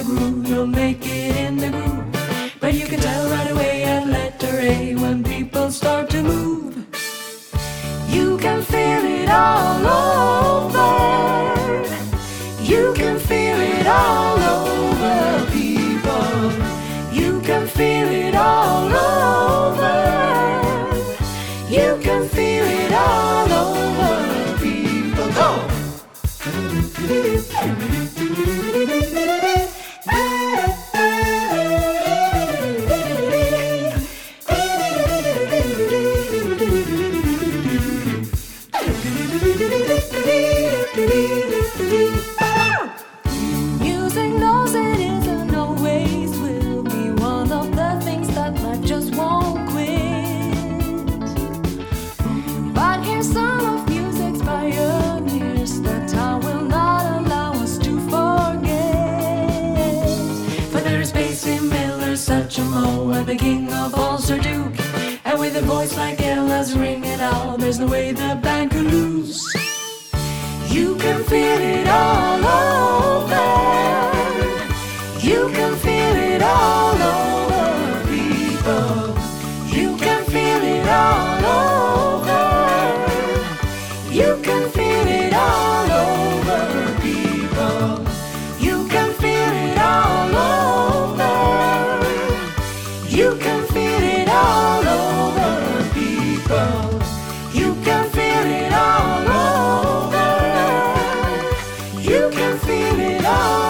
the groove, you'll make it in the groove. But you can tell right away at letter A when people start to move. You can feel it all over. You can feel it all over, people. You can feel it all over. You can feel it all over, people. Go! Music knows it is and always will be one of the things that life just won't quit. But here's some of music's pioneers that time will not allow us to forget. For there is Basie Miller, Satchmo, and the king of all Sir Duke. And with a voice like Ella's ringing out, there's no way the band could lose. You can feel it all over. You can feel it all over, people. You can feel it all over. You can feel it all over, people. You can feel it all over. You can feel it all over, people. You can feel it all over. You can feel it all.